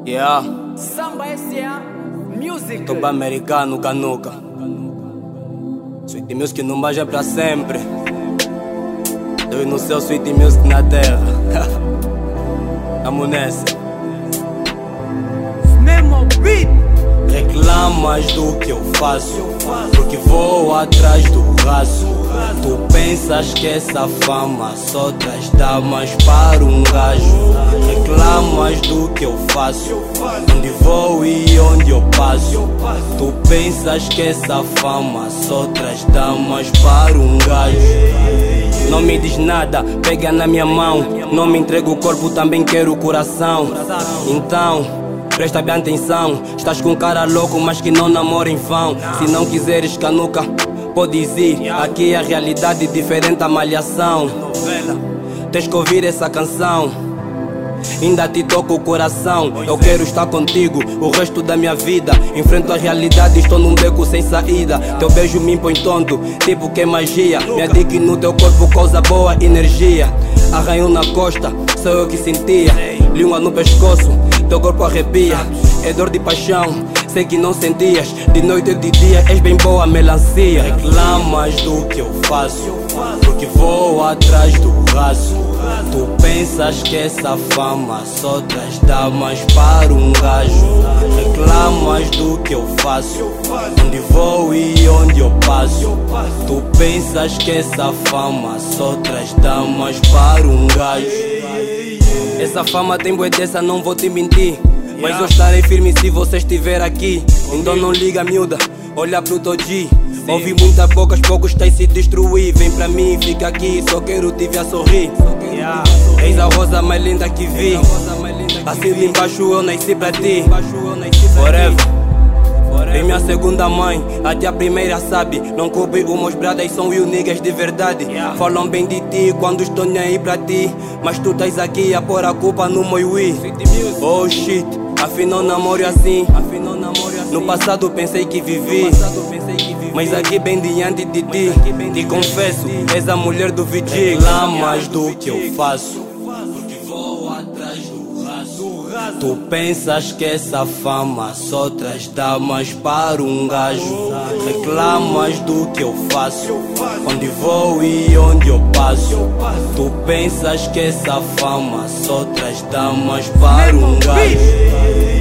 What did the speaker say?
Yeah, Samba S.A. Music. Toba americano, canuca. Sweet Music não baixa pra sempre. Deus no céu, Sweet Music na terra. Tamo nessa. Memo Beat. Reclamas do que eu faço, porque vou atrás do raço. Tu pensas que essa fama só traz damas para um gajo. Reclamas do que eu faço, onde vou e onde eu passo. Tu pensas que essa fama só traz damas para um gajo. Não me diz nada, pega na minha mão. Não me entrega o corpo, também quero o coração. Então presta bem atenção, estás com um cara louco, mas que não namora em vão. Se não quiseres canuca, podes ir. Aqui é a realidade diferente da malhação. Tens que ouvir essa canção, ainda te toca o coração. Eu quero estar contigo o resto da minha vida. Enfrento a realidade, estou num beco sem saída. Teu beijo me impõe tonto, tipo que é magia. Me adique no teu corpo causa boa energia. Arranhão na costa, sou eu que sentia. Língua no pescoço, teu corpo arrepia. É dor de paixão, sei que não sentias. De noite e de dia és bem boa melancia. Reclamas do que eu faço, porque vou atrás do raço. Tu pensas que essa fama só traz damas para um gajo. Reclamas do que eu faço, onde vou e onde eu passo. Tu pensas que essa fama só traz damas para um gajo. Essa fama tem bué dessa, não vou te mentir, mas eu estarei firme se você estiver aqui. Então não liga, miúda, olha pro Toji. Ouvi muitas bocas, poucos têm se destruir. Vem pra mim, fica aqui, só quero te ver a sorrir. Eis a rosa mais linda que vi. Assim de embaixo eu nasci pra ti. Forever. Vem minha segunda mãe, até a primeira sabe. Não coube os meus bradas, são real niggas de verdade. Falam bem de ti quando estou nem aí pra ti, mas tu estás aqui a pôr a culpa no meu Wii. Oh shit, afinal namoro assim. No passado pensei que vivi, mas aqui bem diante de ti, te confesso, és a mulher do VG. Reclamas do que eu faço, porque vou atrás do raço. Tu pensas que essa fama só traz damas para um gajo. Reclamas do que eu faço, onde vou e onde eu passo. Tu pensas que essa fama só traz damas para um gajo.